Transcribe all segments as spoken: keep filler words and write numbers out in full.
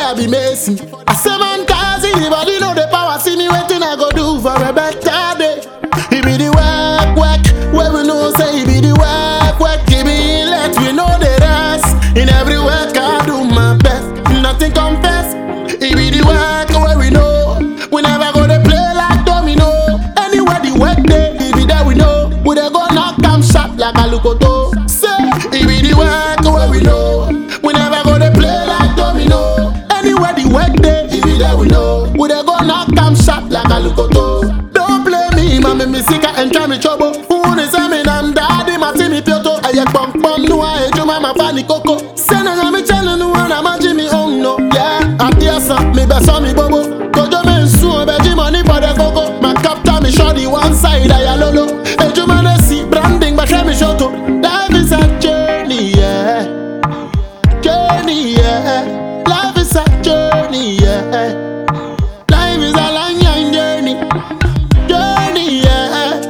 I be messy. I say man cause anybody know the power. See me waiting I go do for a better day. He be the work, work, where we know say he be the work, work. He be let we know the rest. In every work I do my best, nothing confess. He be the work where we know. We never go to play like domino. Anywhere the work day, he be there we know. We dey go knock am sharp like a lukoto. Say, he be the work where we know. We never go to play like domino. Anywhere the work day, he be there we know. We dey go knock am sharp like a lukoto. Don't play me, mama me sika and try me trouble. Who is me nam daddy, my timmy pioto. Aye pom pom no I do mama fani coco. Say na me channel no na ma Jimmy on no. Yeah, I dear son, me be so me bobo. Kojo me nsu be money for the coco. My captain me shorty one side I lolo. Ejuma na see branding but me shoto. Life is a journey, yeah. Journey, yeah. Life is a journey, yeah. Life is a long, long journey. Journey, yeah.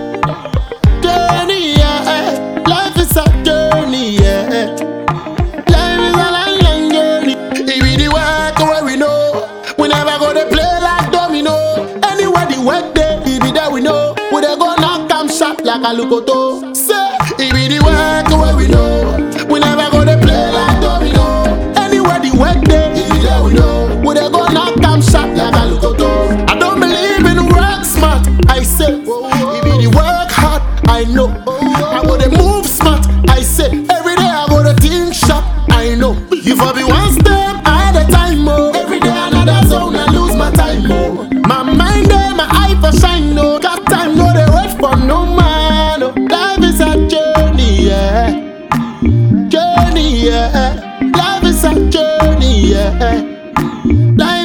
Journey, yeah. Life is a journey, yeah. Life is a long, long journey. It be the work where we know. We never go to play like domino. Anywhere the work day, it be there we know. We dey go knock am sharp like a lukoto. Say, it be the work where we know. We never go to play like domino. Anywhere the work day, it be there we know. We dey go knock am sharp like a lukoto. I don't believe in work smart. I say, it be the work hard. I know. I go to move smart. I say, every day I go to think sharp. I know. If I be one step at a time, oh. Every day another zone, I lose my time, oh. My mind there, my eye for shine, no. Got time, no, they wait for no man, oh. Life is a journey, yeah. Journey, yeah. Life is a journey, yeah. Life